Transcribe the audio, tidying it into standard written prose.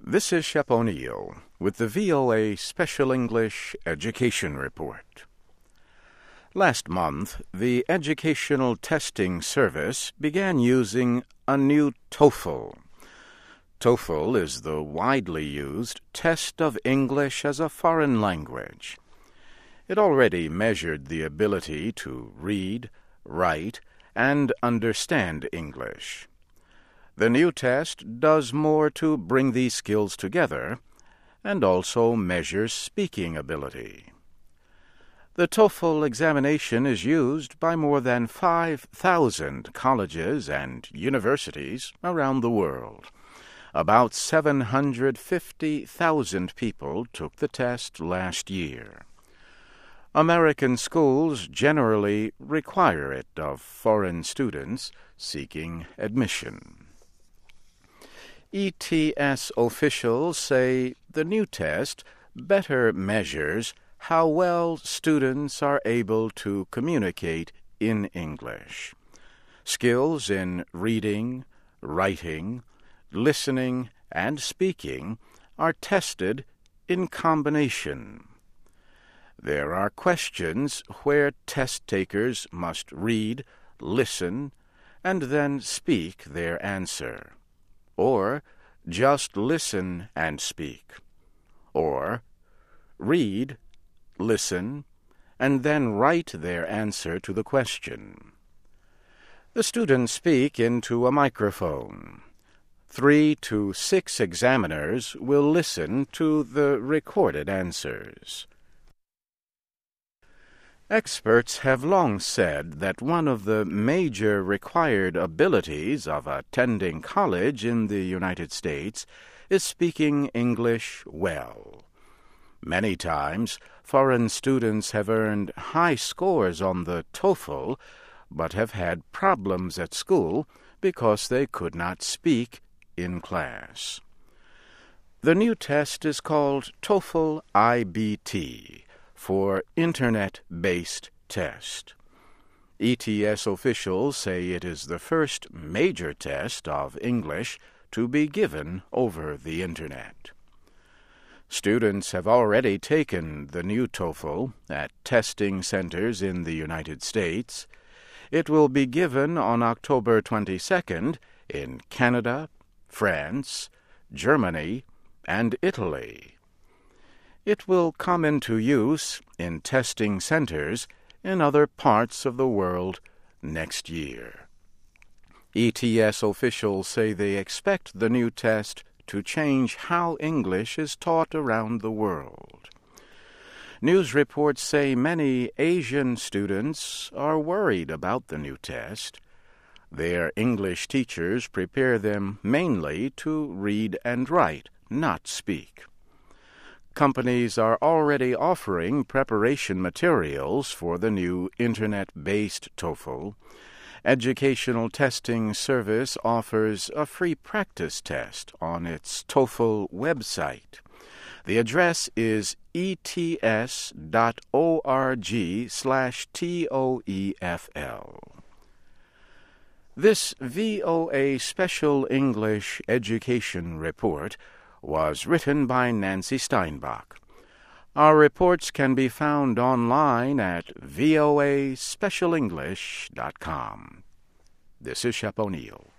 This is Shep O'Neill with the VOA Special English Education Report. Last month, the Educational Testing Service began using a new TOEFL. TOEFL is the widely used test of English as a foreign language. It already measured the ability to read, write, and understand English. The new test does more to bring these skills together and also measures speaking ability. The TOEFL examination is used by more than 5,000 colleges and universities around the world. About 750,000 people took the test last year. American schools generally require it of foreign students seeking admission. ETS officials say the new test better measures how well students are able to communicate in English. Skills in reading, writing, listening, and speaking are tested in combination. There are questions where test takers must read, listen, and then speak their answer. Or just listen and speak. Or read, listen, and then write their answer to the question. The students speak into a microphone. 3 to 6 examiners will listen to the recorded answers. Experts have long said that one of the major required abilities of attending college in the United States is speaking English well. Many times, foreign students have earned high scores on the TOEFL, but have had problems at school because they could not speak in class. The new test is called TOEFL IBT, for Internet-Based Test. ETS officials say it is the first major test of English to be given over the Internet. Students have already taken the new TOEFL at testing centers in the United States. It will be given on October 22nd in Canada, France, Germany, and Italy. It will come into use in testing centers in other parts of the world next year. ETS officials say they expect the new test to change how English is taught around the world. News reports say many Asian students are worried about the new test. Their English teachers prepare them mainly to read and write, not speak. Companies are already offering preparation materials for the new Internet-based TOEFL. Educational Testing Service offers a free practice test on its TOEFL website. The address is ets.org/TOEFL. This VOA Special English Education Report was written by Nancy Steinbach. Our reports can be found online at voaspecialenglish.com. This is Shep O'Neill.